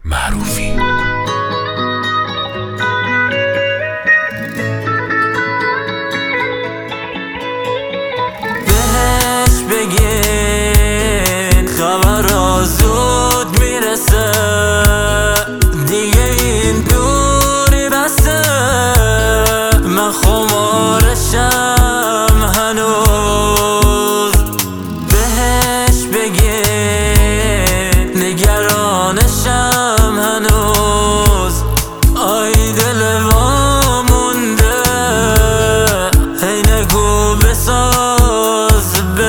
معروفی. بهش بگین خبر زود میرسه، دیگه این دوری بسه. من خمارشم هنوز. بهش بگین نگرانشم هنوز. آی دل وامونده، هی نگو بساز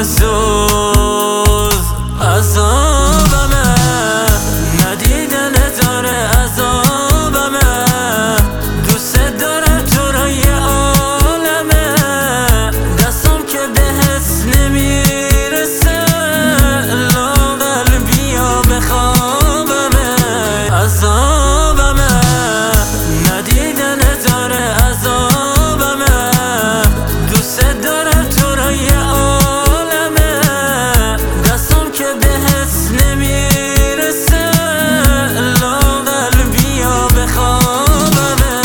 بسوز. عذابمه ندیدن داره، عذابمه دوست دارم تو رو یه عالمه. دستم که بهت نمیرسه، لاغر بیا بخوابمه. عذابمه ندیدن داره، عذابمه دوست دارم تو رو یه عالمه. دستم که بهت نمیرسه، لاغر بیا بخوابمه.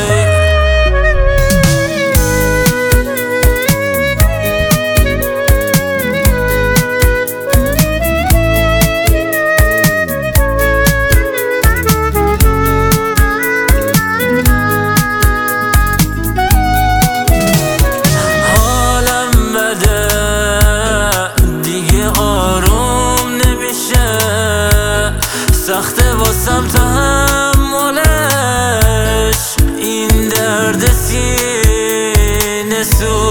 حالم بده دیگه آروم نمیشه، سخته واسم تحملش. این درد سینه سوز